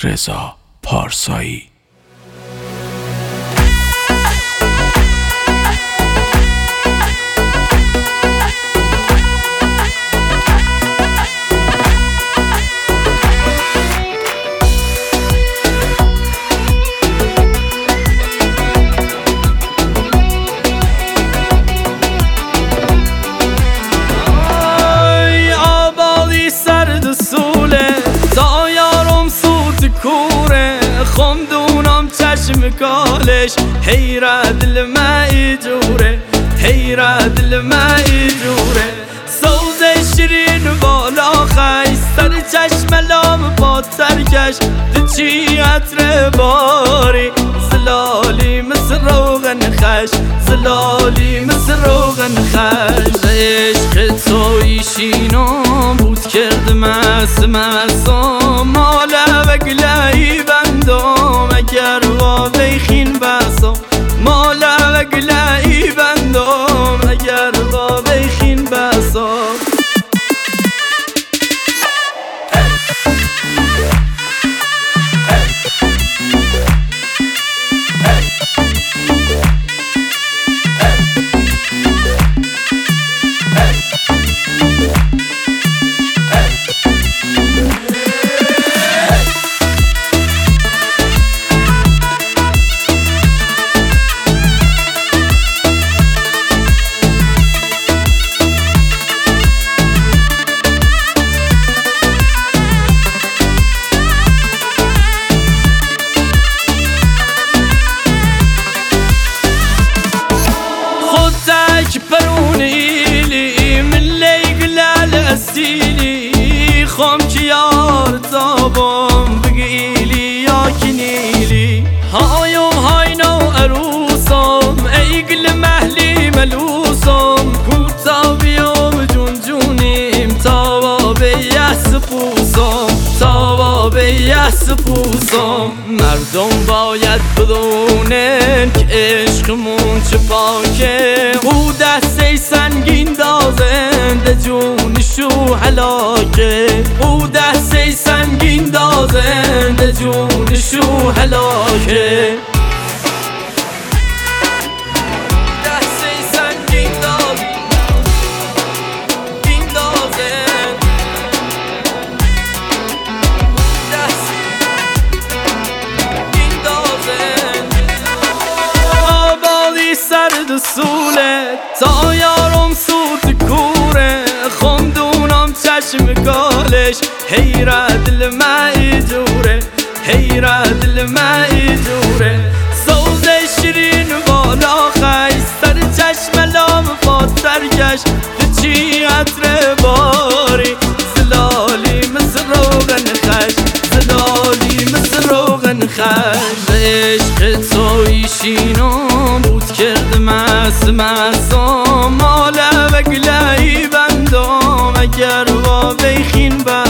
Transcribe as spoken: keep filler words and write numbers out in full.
رضا پارسایی. خمدونم چشم کالش حیرت دل ما جوره، حیرت دل ما جوره. سوز شیرین بالا خش سر چشم لام با ترکش چی عطر باری زلالی مثل روغن خش، زلالی مثل روغن خش. عشق توی شینم بود کرد مست مستم مالا و گلایی بندم اگر با بیخین بسم، مالا و گلایی بندم اگر با بیخین بسم. پرونیلی من لیگلال اسیلی خم کیار تابم بگیلی یا کنیلی هایم هاینو عروسم ایگل محلی ملوسم کوتا بیام جون جونیم تاوا به یس پوسم، تاوا به یس پوسم. مردم باید بدونن که عشقمون چه پاکه، او دسته سنگین دازنده جونشو هلاکه، او دسته سنگین دازنده جونشو هلاکه. سرد سوله تا یارم سوت کوره خمدونم چشم کالش حیرت دل ما جوره، حیرت دل ما جوره. سوز شیرین بالا خش سر چشم لام فاترگش چی عطر باری زلالی مثل روغن خش، زلالی مثل روغن خش. عشق توی شینم بود کرد مست مستم مالا و گلایی بندم اگر با بیخین بندم